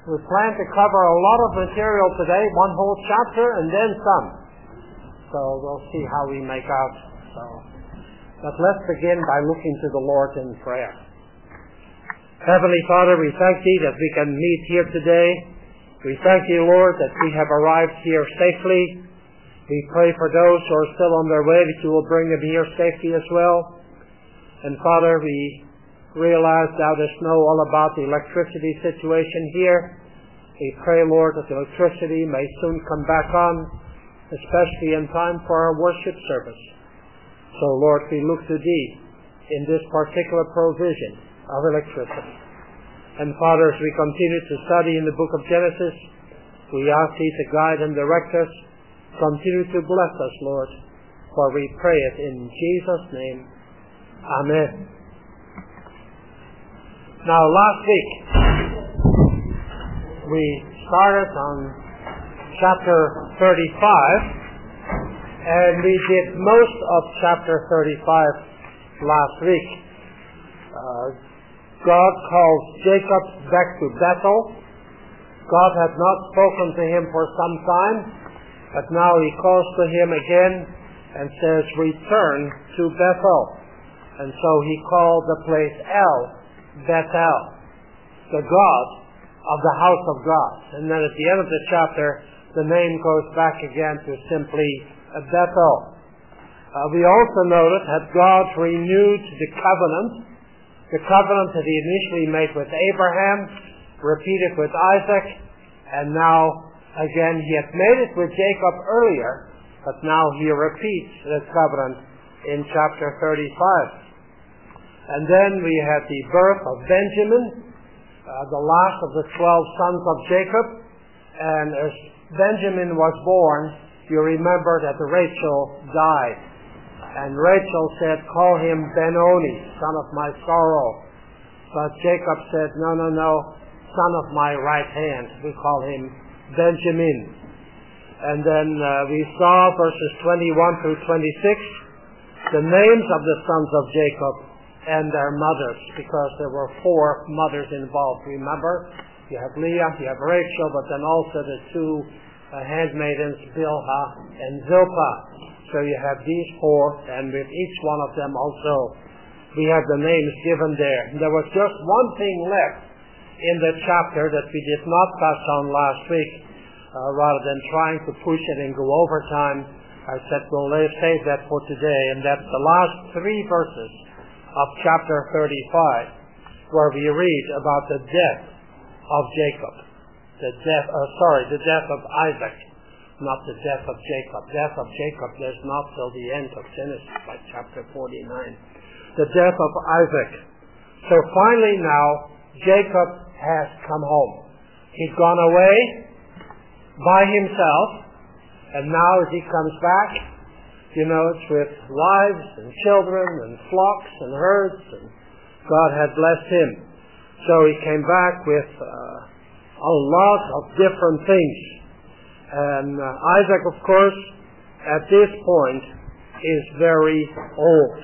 We plan to cover a lot of material today, one whole chapter and then some. So we'll see how we make out. But let's begin by looking to the Lord in prayer. Heavenly Father, we thank Thee that we can meet here today. We thank Thee, Lord, that we have arrived here safely. We pray for those who are still on their way that You will bring them here safely as well. And Father, we realize Thou dost know all about the electricity situation here. We pray, Lord, that the electricity may soon come back on, especially in time for our worship service. So, Lord, we look to Thee in this particular provision of electricity. And Father, as we continue to study in the book of Genesis, we ask Thee to guide and direct us. Continue to bless us, Lord, for we pray it in Jesus' name. Amen. Now, last week, we started on chapter 35, and we did most of chapter 35 last week. God calls Jacob back to Bethel. God had not spoken to him for some time, but now He calls to him again and says, return to Bethel. And so He called the place El, Bethel, the God of the house of God. And then at the end of the chapter, the name goes back again to simply Bethel. We also noted that God renewed the covenant that He initially made with Abraham, repeated with Isaac, and now again He had made it with Jacob earlier, but now He repeats the covenant in chapter 35. And then we had the birth of Benjamin, the last of the 12 sons of Jacob. And as Benjamin was born, you remember that Rachel died. And Rachel said, call him Benoni, son of my sorrow. But Jacob said, no, son of my right hand. We call him Benjamin. And then we saw verses 21 through 26, the names of the sons of Jacob and their mothers, because there were 4 mothers involved. Remember, you have Leah, you have Rachel, but then also the 2 handmaidens, Bilhah and Zilpah. So you have these 4, and with each one of them also, we have the names given there. And there was just one thing left in the chapter that we did not touch on last week. Rather than trying to push it and go over time, I said we'll save that for today, and that's the last 3 verses of chapter 35, where we read about the death of Jacob. The death of Isaac, not the death of Jacob. Death of Jacob, there's not till the end of Genesis, by chapter 49. The death of Isaac. So finally now, Jacob has come home. He'd gone away by himself, and now as he comes back, it's with wives and children and flocks and herds, and God had blessed him. So he came back with a lot of different things. And Isaac, of course, at this point is very old.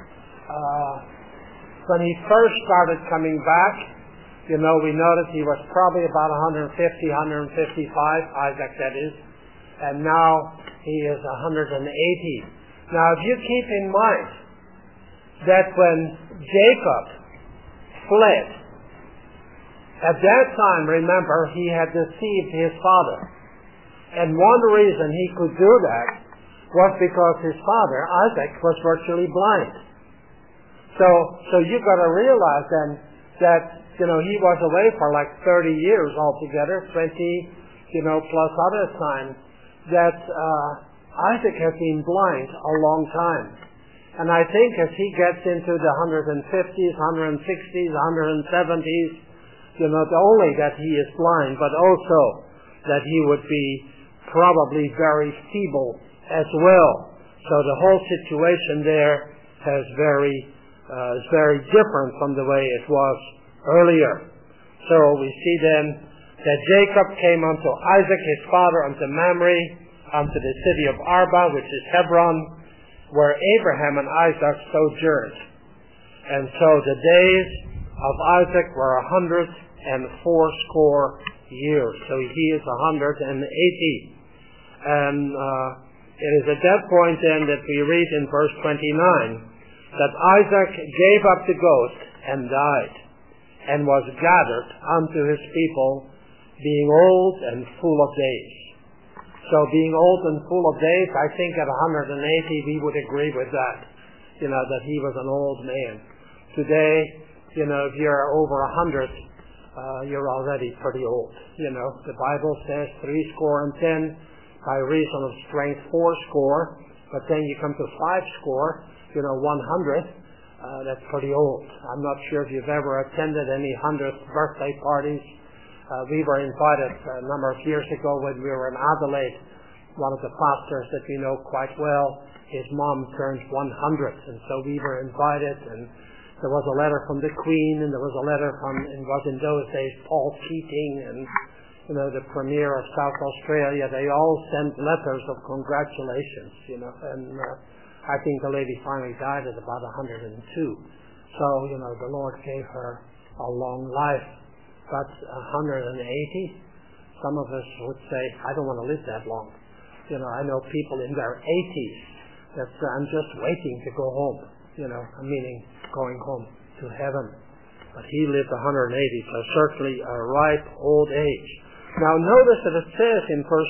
When he first started coming back, we noticed he was probably about 150, 155, Isaac that is, and now he is 180. Now if you keep in mind that when Jacob fled, at that time, remember, he had deceived his father. And one reason he could do that was because his father, Isaac, was virtually blind. So you've got to realize then that, he was away for like 30 years altogether, 20, plus other time, that Isaac has been blind a long time. And I think as he gets into the 150s, 160s, 170s, not only that he is blind, but also that he would be probably very feeble as well. So the whole situation there is very different from the way it was earlier. So we see then that Jacob came unto Isaac his father, unto Mamre, unto the city of Arba, which is Hebron, where Abraham and Isaac sojourned. And so the days of Isaac were 180 years. So he is 180. And it is at that point then that we read in verse 29 that Isaac gave up the ghost and died, and was gathered unto his people, being old and full of days. So being old and full of days, I think at 180 we would agree with that, that he was an old man. Today, if you're over 100, you're already pretty old. The Bible says 70, by reason of strength 80, but then you come to 50, 100, that's pretty old. I'm not sure if you've ever attended any 100th birthday parties. We were invited a number of years ago when we were in Adelaide. One of the pastors that we know quite well, his mom turned 100, and so we were invited, and there was a letter from the Queen, and there was a letter from, it was in those days, Paul Keating, and the Premier of South Australia. They all sent letters of congratulations, and I think the lady finally died at about 102. So, the Lord gave her a long life. But 180, some of us would say, I don't want to live that long. I know people in their 80s that I'm just waiting to go home, meaning going home to heaven. But he lived 180, so certainly a ripe old age. Now notice that it says in verse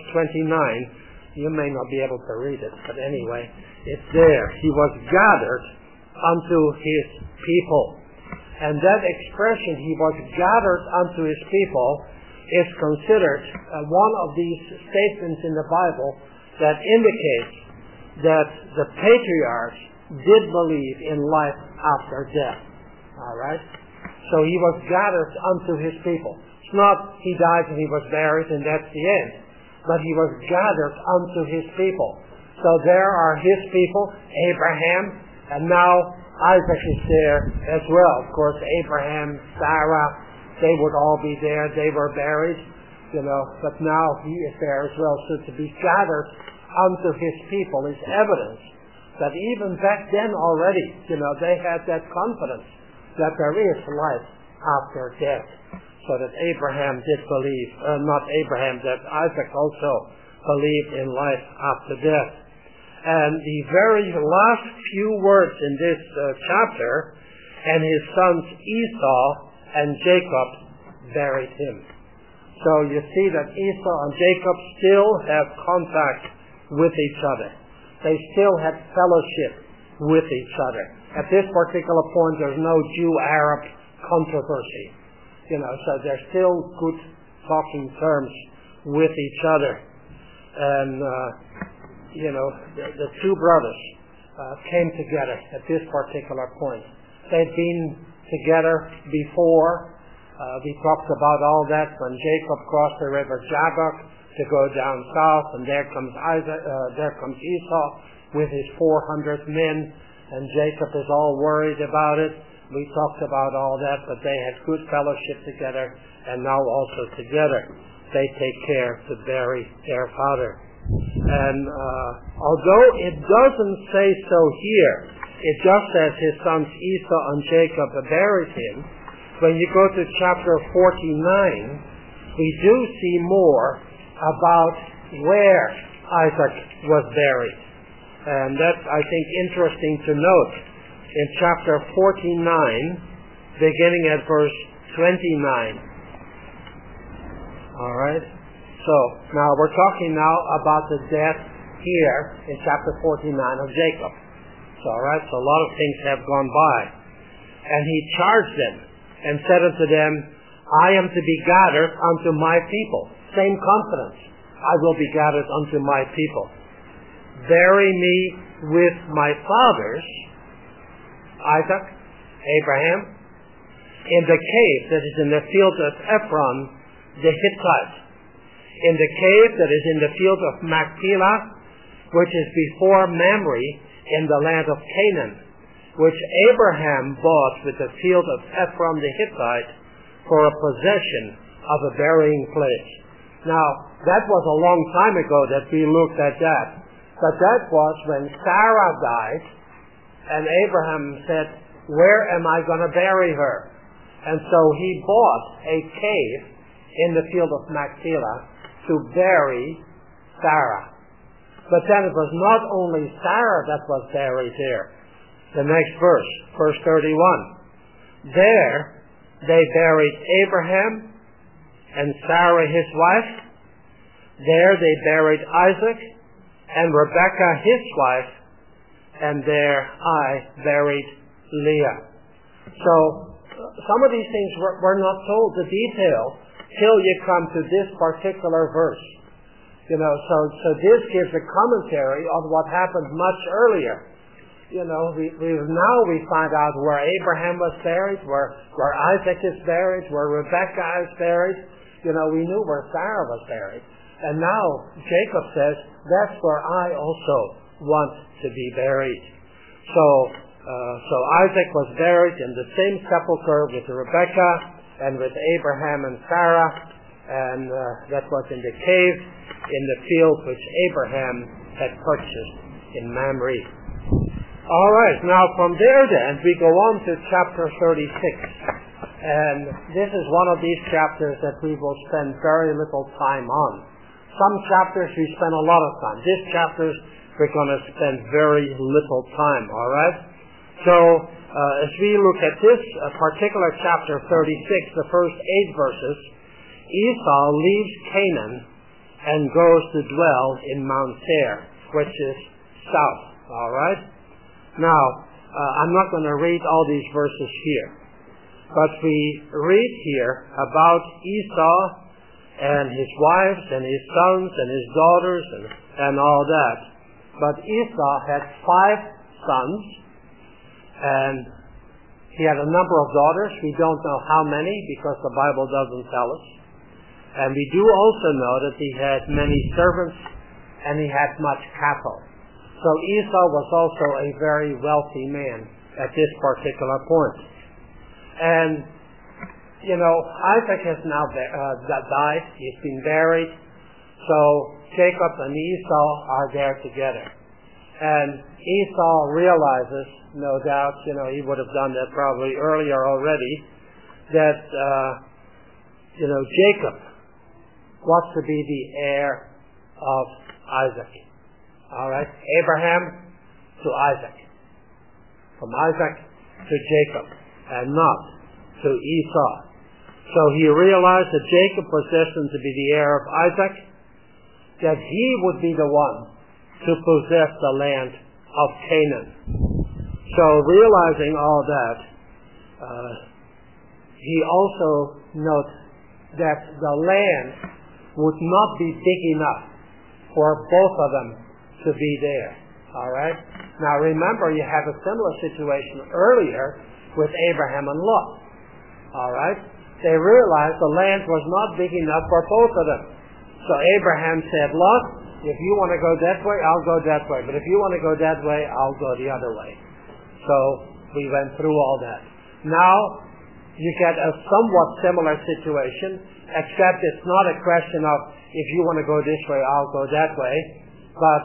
29, you may not be able to read it, but anyway, it's there. He was gathered unto his people. And that expression, he was gathered unto his people, is considered one of these statements in the Bible that indicates that the patriarchs did believe in life after death. All right? So he was gathered unto his people. It's not he died and he was buried and that's the end. But he was gathered unto his people. So there are his people, Abraham, and now Isaac is there as well. Of course, Abraham, Sarah, they would all be there. They were buried, but now he is there as well. So to be gathered unto his people is evidence that even back then already, they had that confidence that there is life after death. So that Abraham did believe, not Abraham, that Isaac also believed in life after death. And the very last few words in this chapter, and his sons Esau and Jacob buried him. So you see that Esau and Jacob still have contact with each other. They still had fellowship with each other. At this particular point, there's no Jew-Arab controversy. So they're still good talking terms with each other. And, the two brothers came together at this particular point. They'd been together before. We talked about all that when Jacob crossed the river Jabbok to go down south, and there comes Esau with his 400 men, and Jacob is all worried about it. We talked about all that, but they had good fellowship together, and now also together they take care to bury their father. And although it doesn't say so here, it just says his sons Esau and Jacob buried him. When you go to chapter 49, we do see more about where Isaac was buried. And that's, I think, interesting to note. In chapter 49, beginning at verse 29. All right? So, now we're talking now about the death here in chapter 49 of Jacob. So, all right, so a lot of things have gone by. And he charged them and said unto them, I am to be gathered unto my people. Same confidence. I will be gathered unto my people. Bury me with my fathers, Isaac, Abraham, in the cave that is in the field of Ephron, the Hittite, in the cave that is in the field of Machpelah, which is before Mamre in the land of Canaan, which Abraham bought with the field of Ephron the Hittite for a possession of a burying place. Now, that was a long time ago that we looked at that. But that was when Sarah died, and Abraham said, where am I going to bury her? And so he bought a cave in the field of Machpelah to bury Sarah. But then it was not only Sarah that was buried there. The next verse, verse 31. There they buried Abraham and Sarah his wife. There they buried Isaac and Rebekah his wife. And there I buried Leah. So some of these things we're not told the detail till you come to this particular verse. So this gives a commentary on what happened much earlier. Now we find out where Abraham was buried, where Isaac is buried, where Rebekah is buried. We knew where Sarah was buried. And now Jacob says, that's where I also want to be buried. So Isaac was buried in the same sepulchre with Rebekah and with Abraham and Sarah, and that was in the cave in the field which Abraham had purchased in Mamre. All right, now from there then we go on to chapter 36, and this is one of these chapters that we will spend very little time on. Some chapters we spend a lot of time. This chapter we're going to spend very little time, all right? So as we look at this particular chapter 36, the first 8 verses, Esau leaves Canaan and goes to dwell in Mount Seir, which is south, all right? Now, I'm not going to read all these verses here, but we read here about Esau and his wives and his sons and his daughters and all that. But Esau had 5 sons, and he had a number of daughters. We don't know how many because the Bible doesn't tell us. And we do also know that he had many servants and he had much cattle. So Esau was also a very wealthy man at this particular point. And, Isaac has now died. He's been buried. So Jacob and Esau are there together. And Esau realizes, no doubt, he would have done that probably earlier already, that, Jacob wants to be the heir of Isaac. All right? Abraham to Isaac. From Isaac to Jacob, and not to Esau. So he realized that Jacob was destined to be the heir of Isaac, that he would be the one to possess the land of Canaan. So realizing all that, he also notes that the land would not be big enough for both of them to be there. All right? Now remember, you have a similar situation earlier with Abraham and Lot. All right? They realized the land was not big enough for both of them. So Abraham said, Lot, if you want to go that way, I'll go that way. But if you want to go that way, I'll go the other way. So we went through all that. Now you get a somewhat similar situation, except it's not a question of if you want to go this way, I'll go that way. But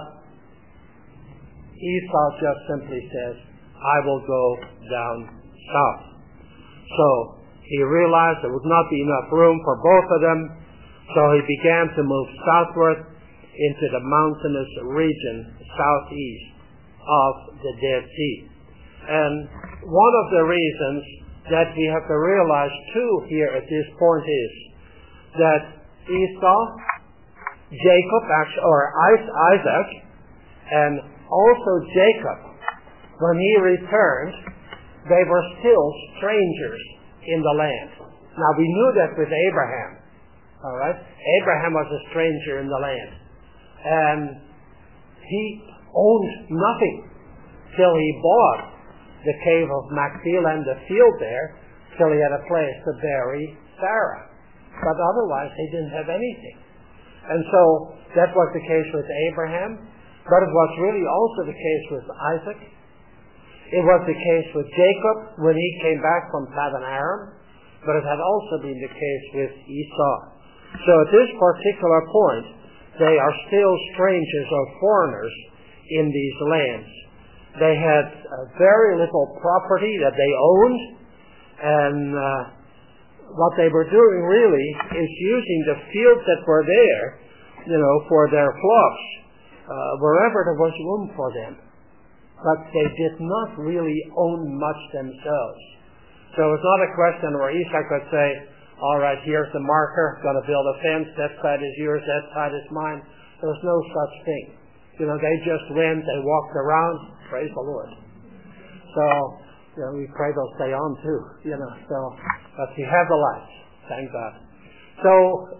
Esau just simply says, I will go down south. So he realized there would not be enough room for both of them, so he began to move southward into the mountainous region southeast of the Dead Sea. And one of the reasons that we have to realize too here at this point is that Esau, Jacob, or Isaac, and also Jacob, when he returned, they were still strangers in the land. Now we knew that with Abraham. All right? Abraham was a stranger in the land. And he owned nothing till he bought the cave of Machpelah and the field there, till he had a place to bury Sarah. But otherwise he didn't have anything. And so that was the case with Abraham, but it was really also the case with Isaac. It was the case with Jacob when he came back from Padan Aram, but it had also been the case with Esau. So at this particular point, they are still strangers or foreigners in these lands. They had very little property that they owned, and what they were doing really is using the fields that were there, for their flocks, wherever there was room for them. But they did not really own much themselves. So it's not a question where Esau could say, all right, here's the marker, got to build a fence, that side is yours, that side is mine. There's no such thing. They just went, they walked around, praise the Lord. So, we pray they'll stay on too, but we have the lights, thank God. So,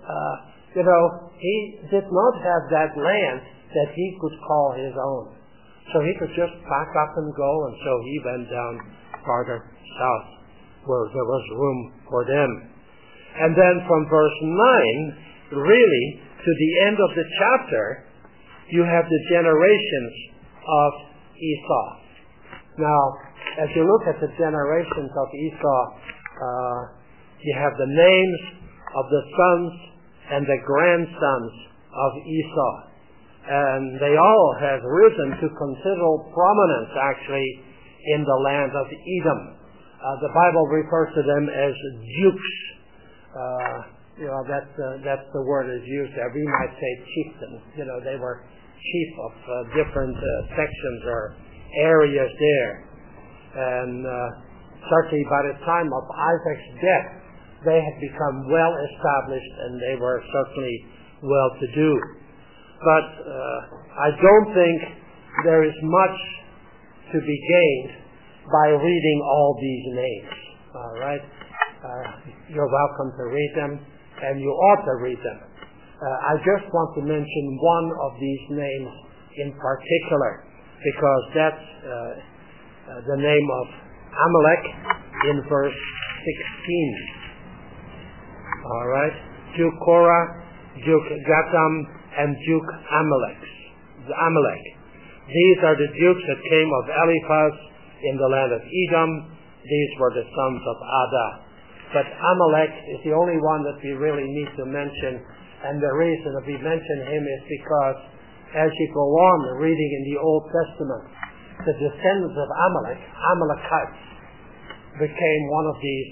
he did not have that land that he could call his own. So he could just pack up and go, and so he went down farther south where there was room for them. And then from verse 9, really, to the end of the chapter, you have the generations of Esau. Now, as you look at the generations of Esau, you have the names of the sons and the grandsons of Esau. And they all have risen to considerable prominence, actually, in the land of Edom. The Bible refers to them as dukes. That's the word is used there. We might say chieftains. They were chief of different sections or areas there. And certainly by the time of Isaac's death, they had become well established and they were certainly well to do. But I don't think there is much to be gained by reading all these names. All right? You're welcome to read them, and you ought to read them. I just want to mention one of these names in particular, because that's the name of Amalek in verse 16. All right? Duke Korah, Duke Gatam, and Duke Amalek. These are the dukes that came of Eliphaz in the land of Edom. These were the sons of Ada. But Amalek is the only one that we really need to mention, and the reason that we mention him is because as you go on reading in the Old Testament, the descendants of Amalekites, became one of these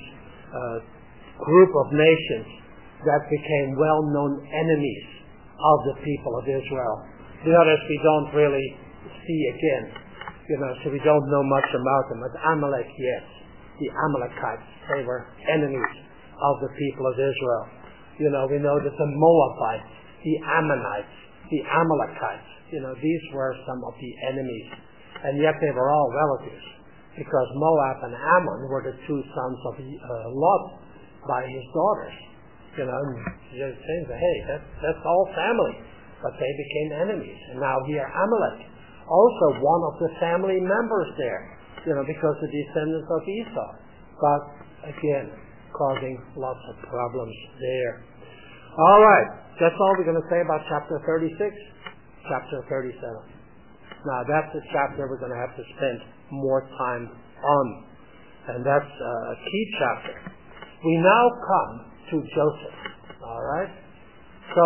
group of nations that became well-known enemies of the people of Israel. The others we don't really see again, so we don't know much about them. But Amalek, yes, the Amalekites, they were enemies of the people of Israel. We know that the Moabites, the Ammonites, the Amalekites, these were some of the enemies. And yet they were all relatives, because Moab and Ammon were the two sons of Lot by his daughters. And you're saying, hey, that's all family. But they became enemies. And now here Amalek, also one of the family members there, because the descendants of Esau. But again, causing lots of problems there. All right, that's all we're going to say about chapter 36. Chapter 37. Now that's the chapter we're going to have to spend more time on. And that's a key chapter. We now come to Joseph. All right? So,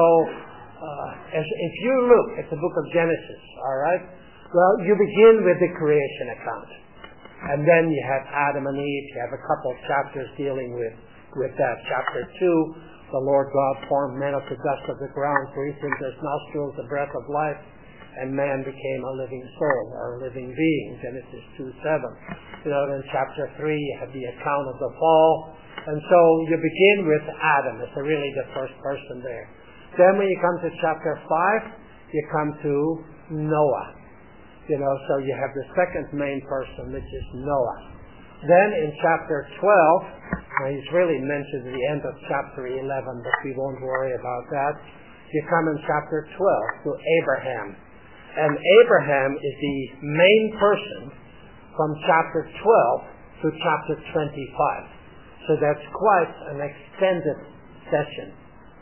if you look at the book of Genesis, all right, well, you begin with the creation account. And then you have Adam and Eve. You have a couple of chapters dealing with that. Chapter 2, the Lord God formed man of the dust of the ground, breathed into his nostrils the breath of life, and man became a living soul, or a living being. Genesis 2:7. In chapter 3, you have the account of the fall. And so you begin with Adam. It's really the first person there. Then when you come to chapter 5, you come to Noah. So you have the second main person, which is Noah. Then in chapter 12, he's really mentioned at the end of chapter 11, but we won't worry about that. You come in chapter 12 to Abraham. And Abraham is the main person from chapter 12 to chapter 25. So that's quite an extended section.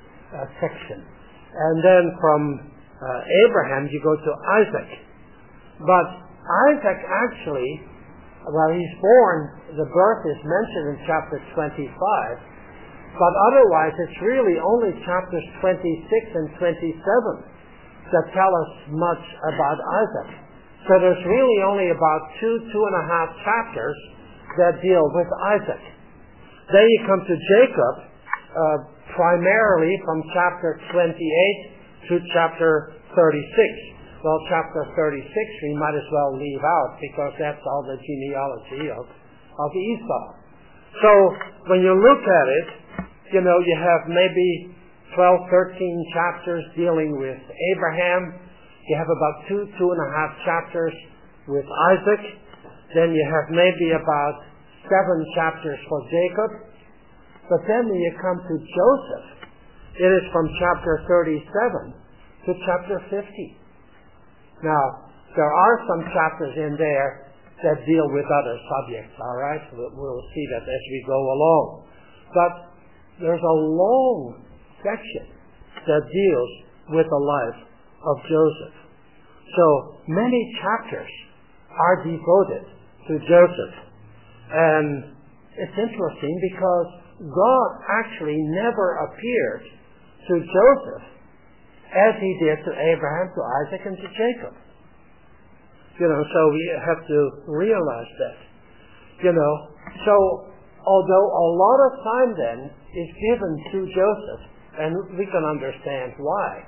And then from Abraham, you go to Isaac. But Isaac actually, he's born, the birth is mentioned in chapter 25, but otherwise it's really only chapters 26 and 27 that tell us much about Isaac. So there's really only about 2.5 chapters that deal with Isaac. Then you come to Jacob, primarily from chapter 28 to chapter 36. Well, chapter 36 we might as well leave out because that's all the genealogy of Esau. So when you look at it, you have maybe 12, 13 chapters dealing with Abraham. You have about 2.5 chapters with Isaac. Then you have maybe about 7 chapters for Jacob. But then when you come to Joseph, it is from chapter 37 to chapter 50. Now, there are some chapters in there that deal with other subjects, all right? We'll see that as we go along. But there's a long section that deals with the life of Joseph. So many chapters are devoted to Joseph. And it's interesting because God actually never appeared to Joseph as he did to Abraham, to Isaac, and to Jacob. So we have to realize that. So although a lot of time then is given to Joseph, and we can understand why.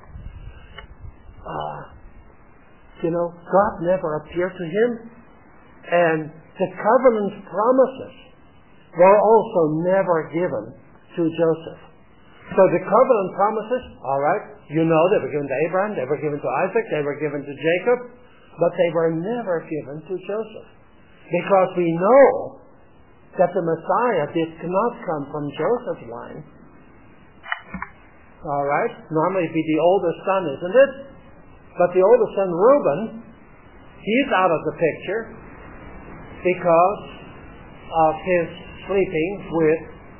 God never appeared to him, and the covenant promises were also never given to Joseph. So the covenant promises, all right, they were given to Abraham, they were given to Isaac, they were given to Jacob, but they were never given to Joseph. Because we know that the Messiah did not come from Joseph's line. All right? Normally it'd be the oldest son, isn't it? But the oldest son, Reuben, he's out of the picture because of his sleeping with,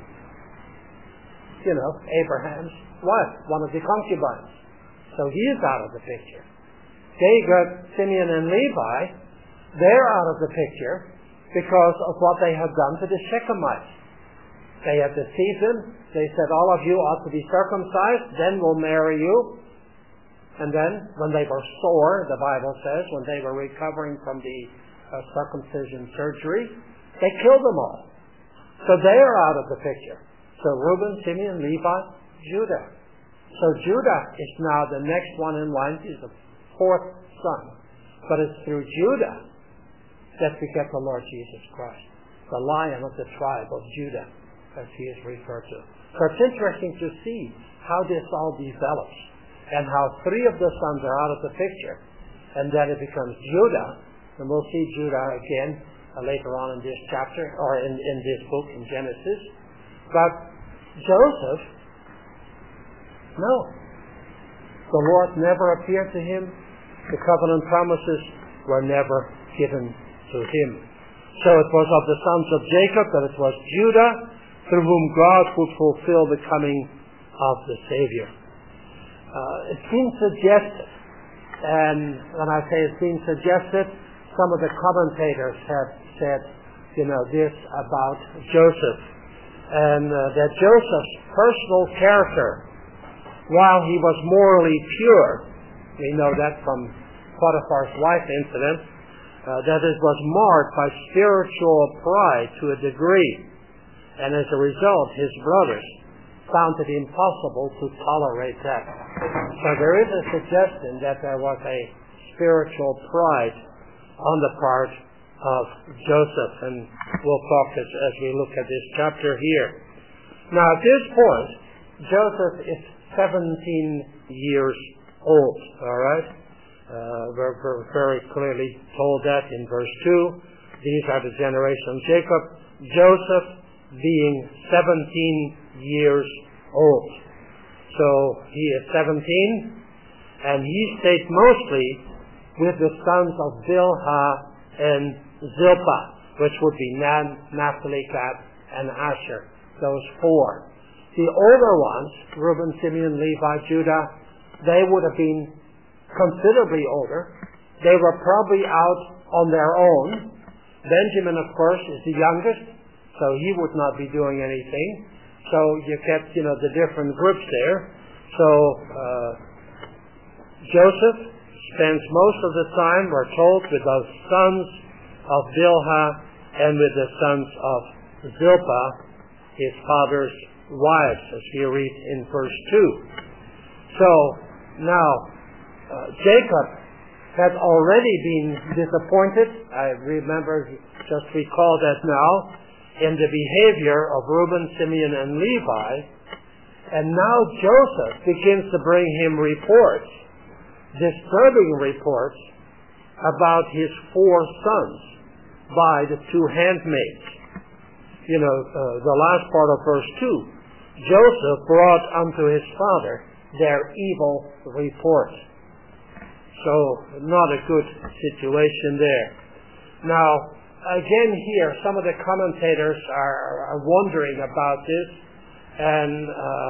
Abraham's wife, one of the concubines. So he's out of the picture. Jacob, Simeon, and Levi, they're out of the picture because of what they have done to the Shechemites. They have deceived them. They said, all of you ought to be circumcised, then we'll marry you. And then, when they were sore, the Bible says, when they were recovering from the circumcision surgery, they killed them all. So they are out of the picture. So Reuben, Simeon, Levi, Judah. So Judah is now the next one in line. He's the 4th son. But it's through Judah that we get the Lord Jesus Christ, the Lion of the tribe of Judah, as he is referred to. So it's interesting to see how this all develops and how 3 of the sons are out of the picture. And then it becomes Judah, and we'll see Judah again later on in this chapter, or in this book in Genesis. But Joseph, no. The Lord never appeared to him. The covenant promises were never given to him. So it was of the sons of Jacob that it was Judah through whom God would fulfill the coming of the Savior. It seems suggested, and when I say it seems suggested, some of the commentators have said, this about Joseph, and that Joseph's personal character, while he was morally pure, we know that from Potiphar's wife incident, that it was marked by spiritual pride to a degree, and as a result, his brothers found it impossible to tolerate that. So there is a suggestion that there was a spiritual pride on the part of Joseph, and we'll talk as we look at this chapter here. Now at this point, Joseph is 17 years old, all right? We're very clearly told that in verse 2. These are the generation of Jacob. Joseph being 17 years old. So he is 17, and he stayed mostly with the sons of Bilhah and Zilpah, which would be Nan, Naphtali, Gad, and Asher, those 4. The older ones, Reuben, Simeon, Levi, Judah, they would have been considerably older. They were probably out on their own. Benjamin, of course, is the youngest, so he would not be doing anything. So you get, the different groups there. So Joseph spends most of the time, we're told, with the sons of Bilhah and with the sons of Zilpah, his father's wives, as we read in verse 2. So now Jacob had already been disappointed. I just recall that now, in the behavior of Reuben, Simeon, and Levi. And now Joseph begins to bring him reports, disturbing reports, about his 4 sons by the 2 handmaids. The last part of verse 2. Joseph brought unto his father their evil report. So, not a good situation there. Now, again here, some of the commentators are wondering about this, and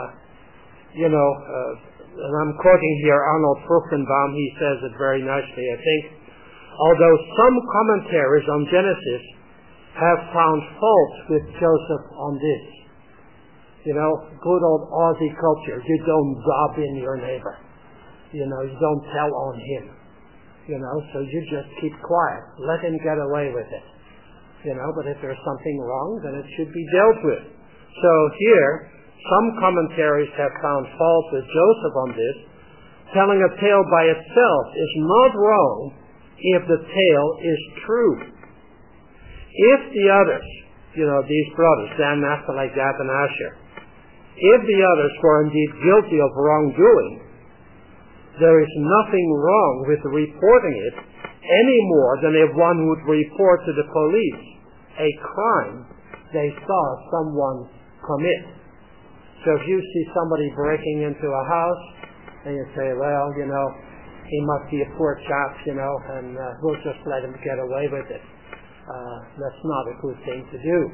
I'm quoting here Arnold Fruchtenbaum. He says it very nicely, I think. Although some commentaries on Genesis have found fault with Joseph on this. Good old Aussie culture. You don't gob in your neighbor. You don't tell on him. So you just keep quiet. Let him get away with it. But if there's something wrong, then it should be dealt with. So here, some commentaries have found fault with Joseph on this. Telling a tale by itself is not wrong if the tale is true. If the others, these brothers, Dan, Naphtali, Gad, and Asher, if the others were indeed guilty of wrongdoing, there is nothing wrong with reporting it any more than if one would report to the police a crime they saw someone commit. So if you see somebody breaking into a house, and you say, well, he must be a poor chap, and we'll just let him get away with it. That's not a good thing to do.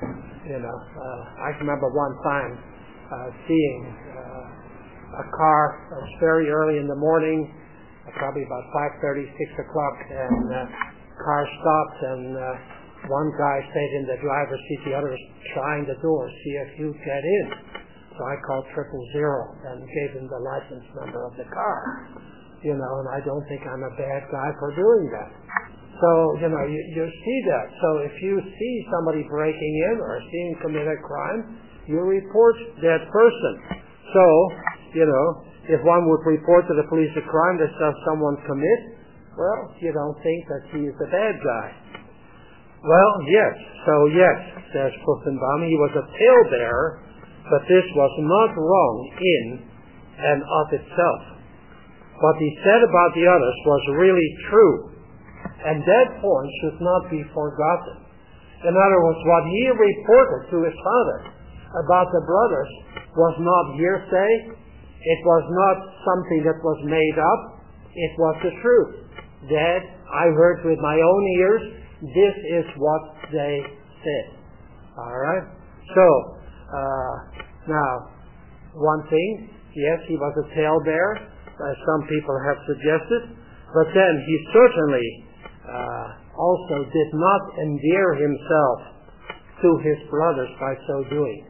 I remember one time seeing a car. It was very early in the morning, probably about 5:30, 6 o'clock, and the car stopped, and one guy stayed in the driver's seat, the other was trying the door, see if you get in. So I called 000 and gave him the license number of the car. And I don't think I'm a bad guy for doing that. So, you see that. So if you see somebody breaking in or seeing commit a crime, you report that person. So, if one would report to the police a crime that saw someone commit, well, you don't think that he is a bad guy. Well, yes. So, yes, says Fruchtenbaum, he was a talebearer, but this was not wrong in and of itself. What he said about the others was really true, and that point should not be forgotten. In other words, what he reported to his father about the brothers was not hearsay. It was not something that was made up. It was the truth. That I heard with my own ears. This is what they said. All right? So, now, one thing, yes, he was a talebearer, as some people have suggested, but then he certainly also did not endear himself to his brothers by so doing.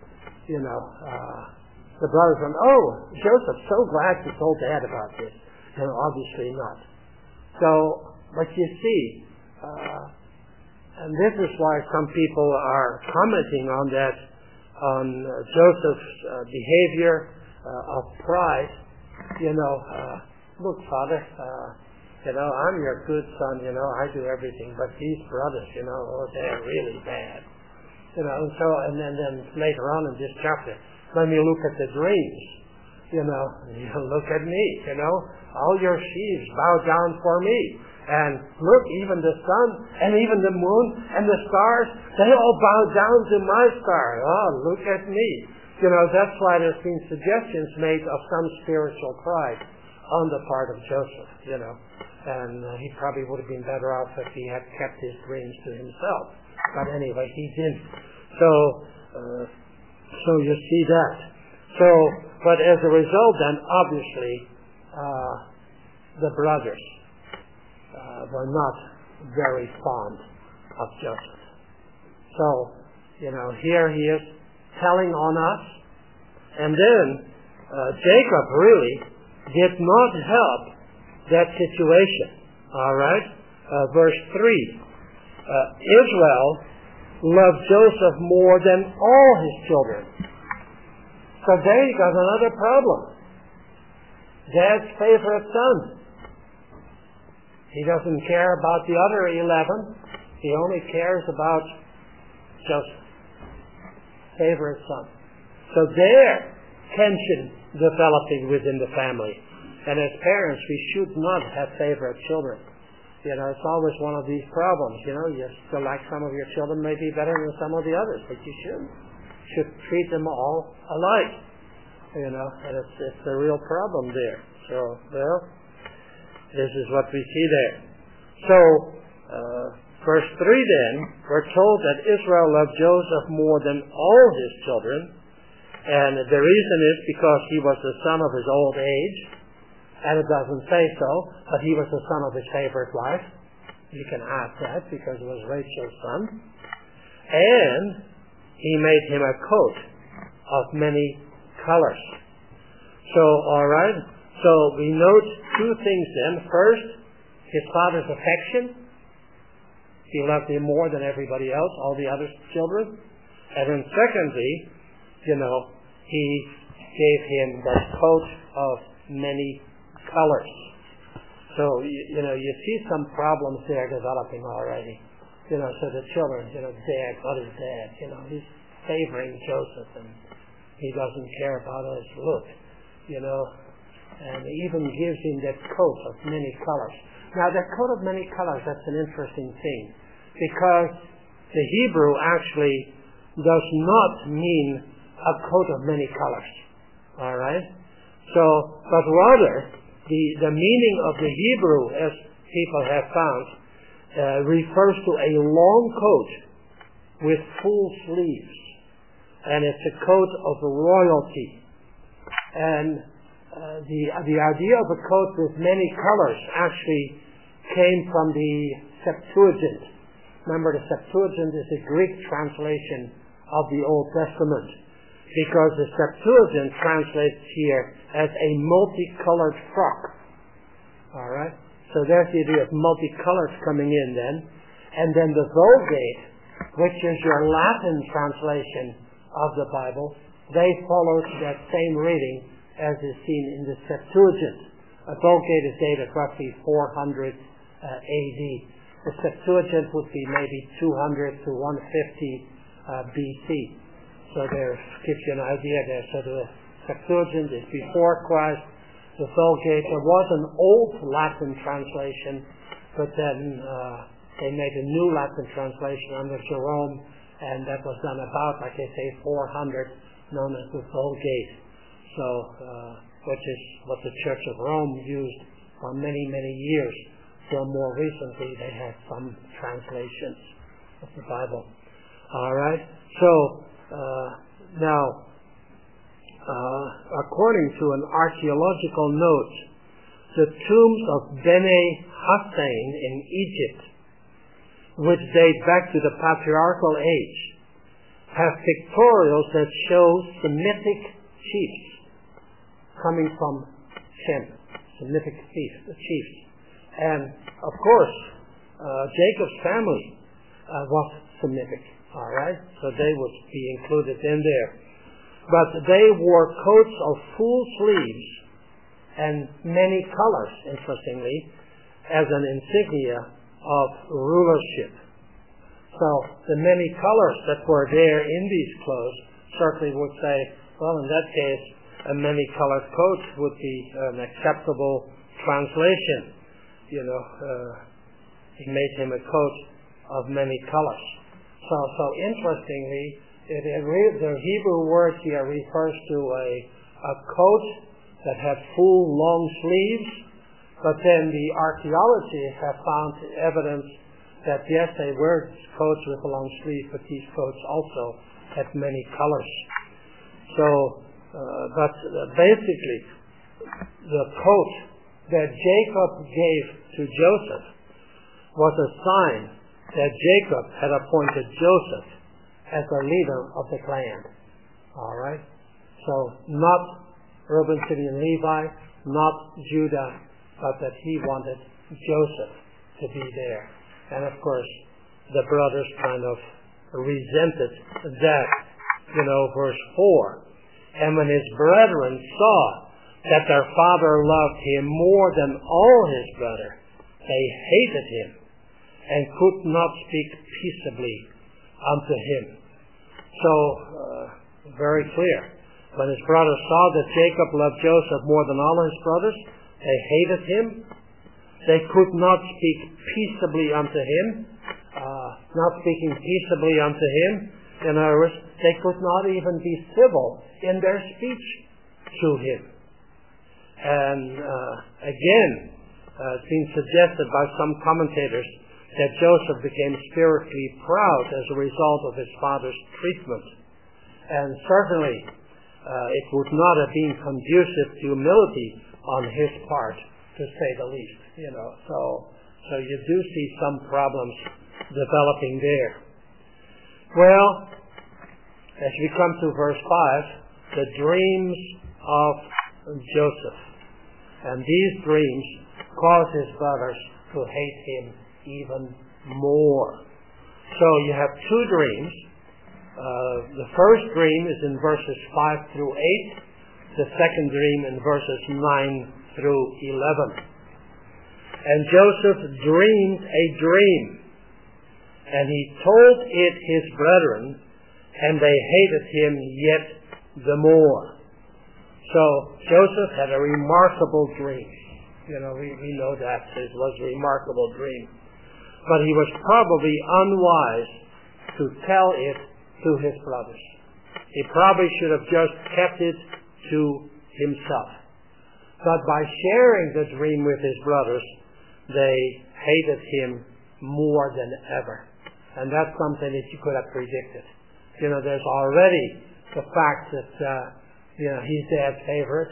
The brothers went, oh, Joseph, so glad you told Dad about this. Obviously not. So, but you see, and this is why some people are commenting on that, on Joseph's behavior of pride. Look, Father, I'm your good son, I do everything, but these brothers, they're really bad. And then later on in this chapter, when we look at the dreams, look at me, all your sheaves bow down for me. And look, even the sun and even the moon and the stars, they all bow down to my star. Oh, look at me. That's why there's been suggestions made of some spiritual pride on the part of Joseph, And he probably would have been better off if he had kept his dreams to himself. But anyway, he didn't. So you see that. But as a result then, obviously, the brothers were not very fond of Joseph. So, here he is telling on us. And then Jacob really did not help that situation. All right? Verse 3. Israel loved Joseph more than all his children, So there you got another problem. Dad's favorite son. He doesn't care about the other 11. He only cares about Joseph, favorite son. So there, tension developing within the family. And as parents, we should not have favorite children. You know, it's always one of these problems. You know, you select some of your children maybe better than some of the others, but you shouldn't. You should treat them all alike. You know, and it's a real problem there. So, well, this is what we see there. So, verse 3 then, we're told that Israel loved Joseph more than all his children, and the reason is because he was the son of his old age, and it doesn't say so, but he was the son of his favorite wife. You can add that because it was Rachel's son. And he made him a coat of many colors. So, all right. So we note two things then. First, his father's affection. He loved him more than everybody else, all the other children. And then secondly, you know, he gave him the coat of many colors. So, you know, you see some problems there developing already. You know, so the children, you know, Dad, what is Dad? You know, he's favoring Joseph and he doesn't care about his look, you know, and he even gives him that coat of many colors. Now, that coat of many colors, that's an interesting thing because the Hebrew actually does not mean a coat of many colors. All right? So, but rather, the meaning of the Hebrew, as people have found, refers to a long coat with full sleeves. And it's a coat of royalty. And the idea of a coat with many colors actually came from the Septuagint. Remember, the Septuagint is a Greek translation of the Old Testament, because the Septuagint translates here as a multicolored frock. All right? So there's the idea of multicolors coming in then. And then the Vulgate, which is your Latin translation of the Bible, they follow that same reading as is seen in the Septuagint. The Vulgate is dated roughly 400 AD. The Septuagint would be maybe 200 to 150 BC. So there gives you an idea there. So the Septuagint is before Christ. The Vulgate, there was an old Latin translation, but then they made a new Latin translation under Jerome, and that was done about, like I say, 400, known as the Vulgate. So, which is what the Church of Rome used for many, many years. So more recently, they had some translations of the Bible. All right. So now, according to an archaeological note, the tombs of Bene Hassan in Egypt, which date back to the patriarchal age, have pictorials that show Semitic chiefs coming from Shem, Semitic chiefs. And, of course, Jacob's family was Semitic, all right? So they would be included in there. But they wore coats of full sleeves and many colors, interestingly, as an insignia of rulership. So the many colors that were there in these clothes certainly would say, well, in that case, a many-colored coat would be an acceptable translation. You know, he made him a coat of many colors. So interestingly, the Hebrew word here refers to a coat that had full long sleeves, but then the archaeologists have found evidence that yes, they were coats with a long sleeve, but these coats also had many colors. So, but basically, the coat that Jacob gave to Joseph was a sign that Jacob had appointed Joseph as the leader of the clan. All right? So not Reuben, Simeon, Levi, not Judah, but that he wanted Joseph to be there. And of course, the brothers kind of resented that. You know, verse 4. And when his brethren saw that their father loved him more than all his brethren, they hated him and could not speak peaceably unto him. So, very clear. When his brothers saw that Jacob loved Joseph more than all his brothers, they hated him. They could not speak peaceably unto him. Not speaking peaceably unto him. In other words, they could not even be civil in their speech to him. And again, it's been suggested by some commentators that Joseph became spiritually proud as a result of his father's treatment. And certainly, it would not have been conducive to humility on his part, to say the least. So you do see some problems developing there. Well, as we come to verse 5, the dreams of Joseph. And these dreams cause his brothers to hate him even more. So you have two dreams. The first dream is in verses 5 through 8. The second dream in verses 9 through 11. And Joseph dreamed a dream, and he told it his brethren, and they hated him yet the more. So Joseph had a remarkable dream. We know that it was a remarkable dream. But he was probably unwise to tell it to his brothers. He probably should have just kept it to himself. But by sharing the dream with his brothers, they hated him more than ever. And that's something that you could have predicted. There's already the fact that, he's Dad's favorite,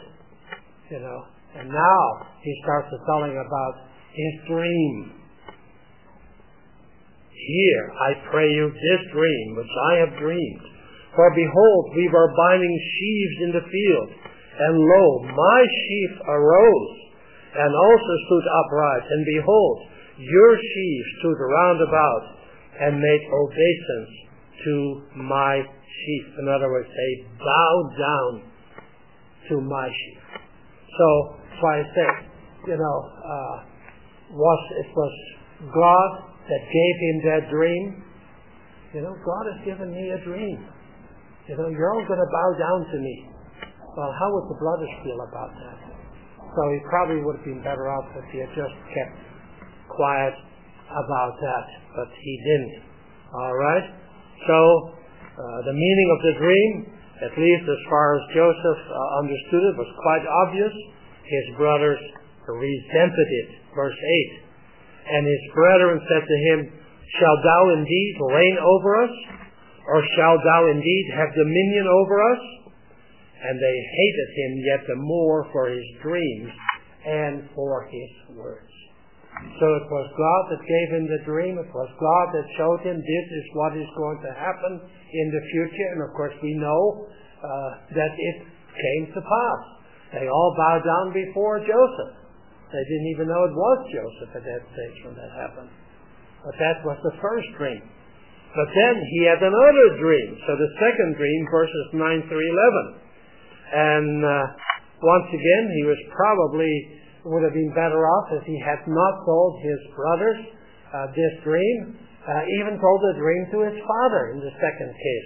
and now he starts to telling about his dream. Hear, I pray you, this dream which I have dreamed. For behold, we were binding sheaves in the field, and lo, my sheaf arose, and also stood upright, and behold, your sheaves stood round about, and made obeisance to my sheaf. In other words, they bowed down to my sheaf. So, that's why I say, it was God that gave him that dream. God has given me a dream. You're all going to bow down to me. Well, how would the brothers feel about that? So he probably would have been better off if he had just kept quiet about that, but he didn't. All right? So, the meaning of the dream, at least as far as Joseph understood it, was quite obvious. His brothers resented it. Verse 8. And his brethren said to him, shall thou indeed reign over us? Or shall thou indeed have dominion over us? And they hated him yet the more for his dreams and for his words. So it was God that gave him the dream. It was God that showed him this is what is going to happen in the future. And of course we know that it came to pass. They all bowed down before Joseph. They didn't even know it was Joseph at that stage when that happened. But that was the first dream. But then he had another dream. So the second dream, verses 9 through 11. And once again, he would have been better off if he had not told his brothers this dream, even told the dream to his father in the second case.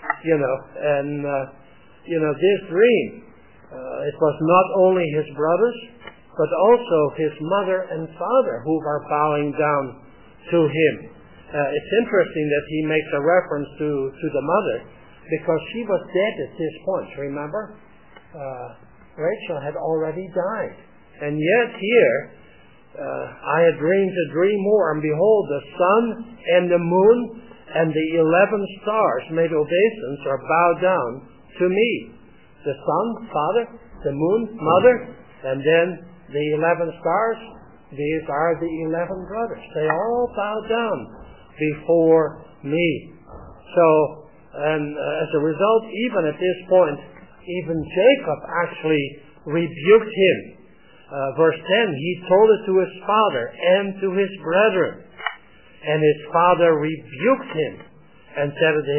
This dream, it was not only his brothers, but also his mother and father who are bowing down to him. It's interesting that he makes a reference to the mother, because she was dead at this point, remember? Rachel had already died. And yet here, I had dreamed a dream more, and behold, the sun and the moon and the 11 stars made obeisance or bowed down to me. The sun, father, the moon, mother, and then the 11 stars, these are the 11 brothers. They all bowed down before me. So, and as a result, even at this point, even Jacob actually rebuked him. Verse 10, he told it to his father and to his brethren. And his father rebuked him and said to him,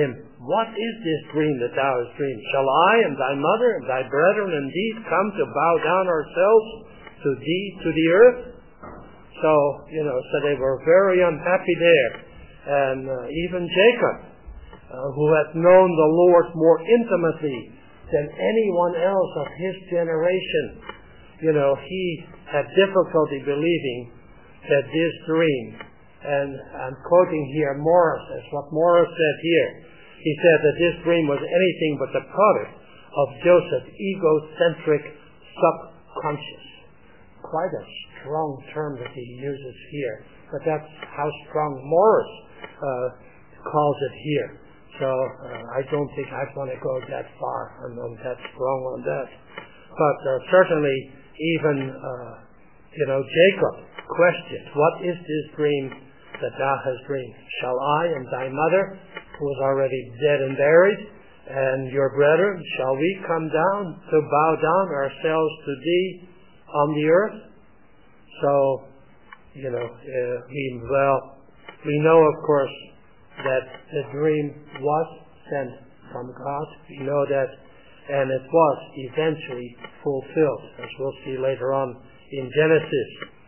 what is this dream that thou hast dreamed? Shall I and thy mother and thy brethren indeed come to bow down ourselves to thee, to the earth? So they were very unhappy there. And even Jacob, who had known the Lord more intimately than anyone else of his generation, he had difficulty believing that this dream, and I'm quoting here Morris, as what Morris said here. He said that this dream was anything but the product of Joseph's egocentric subconscious. Quite a strong term that he uses here, but that's how strong Morris calls it here. So I don't think I want to go that far. I'm not that strong on that. But certainly even Jacob questioned, what is this dream that thou hast dreamed? Shall I and thy mother, who is already dead and buried, and your brethren, shall we come down to bow down ourselves to thee on the earth? So, we know, of course, that the dream was sent from God. We know that, and it was eventually fulfilled, as we'll see later on in Genesis.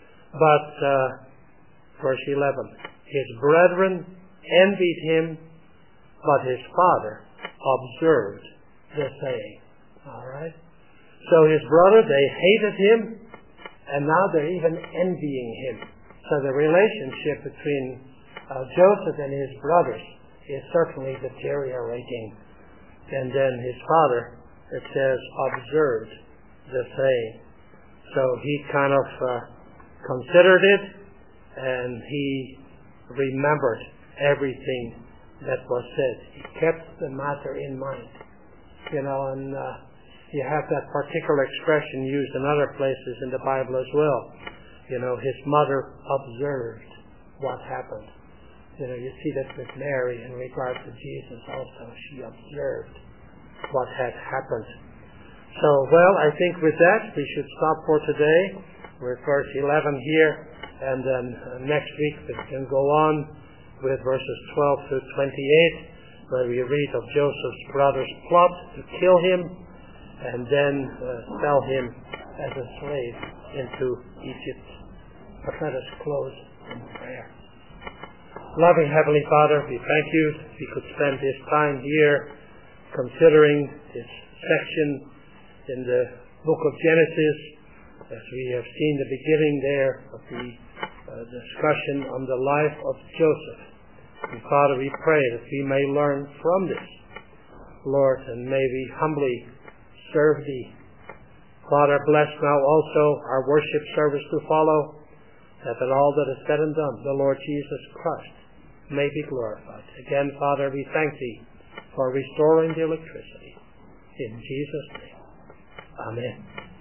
But, verse 11, his brethren envied him, but his father observed the saying. All right? So his brother, they hated him, and now they're even envying him. So the relationship between Joseph and his brothers is certainly deteriorating. And then his father, it says, observed the saying. So he kind of considered it, and he remembered everything that was said. He kept the matter in mind. And you have that particular expression used in other places in the Bible as well. His mother observed what happened. You see that with Mary in regard to Jesus also. She observed what had happened. So, I think with that, we should stop for today. We're at verse 11 here, and then next week we can go on with verses 12 to 28, where we read of Joseph's brothers' plot to kill him, and then sell him as a slave into Egypt. But let us close in prayer. Loving Heavenly Father, we thank you we could spend this time here considering this section in the book of Genesis, as we have seen the beginning there of the discussion on the life of Joseph. And Father, we pray that we may learn from this, Lord, and may we humbly serve Thee. Father, bless now also our worship service to follow, that in all that is said and done, the Lord Jesus Christ may be glorified. Again, Father, we thank Thee for restoring the electricity. In Jesus' name, amen.